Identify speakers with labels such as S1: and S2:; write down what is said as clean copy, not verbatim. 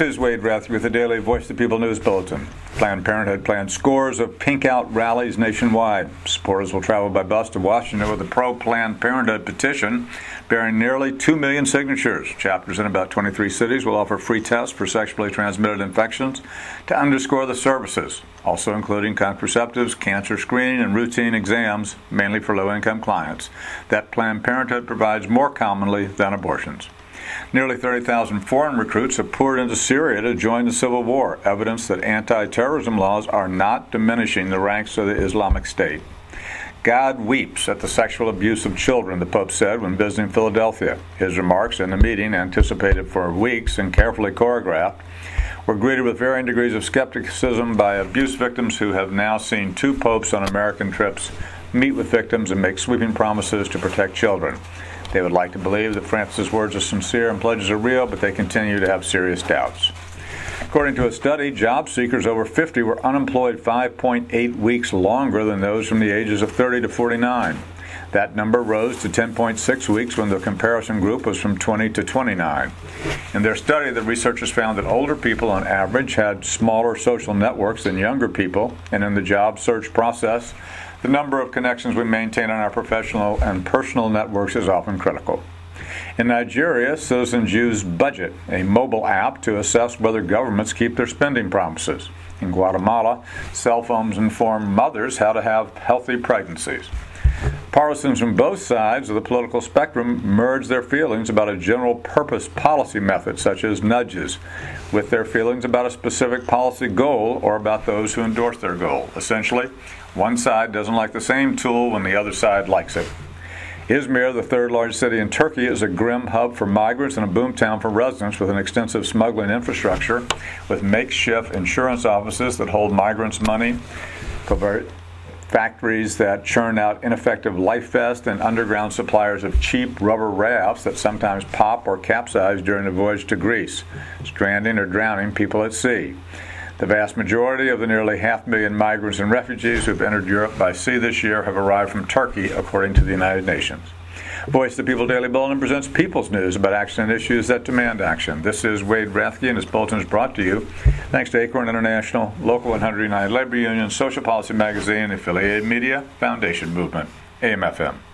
S1: This is Wade Rathke with the Daily Voice of the People News Bulletin. Planned Parenthood plans scores of Pink Out rallies nationwide. Supporters will travel by bus to Washington with a pro-Planned Parenthood petition bearing nearly 2 million signatures. Chapters in about 23 cities will offer free tests for sexually transmitted infections to underscore the services, also including contraceptives, cancer screening, and routine exams, mainly for low-income clients, that Planned Parenthood provides more commonly than abortions. Nearly 30,000 foreign recruits have poured into Syria to join the civil war, evidence that anti-terrorism laws are not diminishing the ranks of the Islamic State. God weeps at the sexual abuse of children, the Pope said when visiting Philadelphia. His remarks in the meeting, anticipated for weeks and carefully choreographed, were greeted with varying degrees of skepticism by abuse victims who have now seen two popes on American trips meet with victims and make sweeping promises to protect children. They would like to believe that Francis' words are sincere and pledges are real, but they continue to have serious doubts. According to a study, job seekers over 50 were unemployed 5.8 weeks longer than those from the ages of 30 to 49. That number rose to 10.6 weeks when the comparison group was from 20 to 29. In their study, the researchers found that older people on average had smaller social networks than younger people, and in the job search process, the number of connections we maintain on our professional and personal networks is often critical. In Nigeria, citizens use Budget, a mobile app, to assess whether governments keep their spending promises. In Guatemala, cell phones inform mothers how to have healthy pregnancies. Partisans from both sides of the political spectrum merge their feelings about a general purpose policy method, such as nudges, with their feelings about a specific policy goal or about those who endorse their goal. Essentially, one side doesn't like the same tool when the other side likes it. Izmir, the third largest city in Turkey, is a grim hub for migrants and a boomtown for residents with an extensive smuggling infrastructure, with makeshift insurance offices that hold migrants' money, factories that churn out ineffective life vests, and underground suppliers of cheap rubber rafts that sometimes pop or capsize during the voyage to Greece, stranding or drowning people at sea. The vast majority of the nearly 500,000 migrants and refugees who have entered Europe by sea this year have arrived from Turkey, according to the United Nations. Voice of the People Daily Bulletin presents People's News about action and issues that demand action. This is Wade Rathke, and this bulletin is brought to you thanks to Acorn International, Local 100 United Labor Union, Social Policy Magazine, Affiliated Media, Foundation Movement, AM/FM.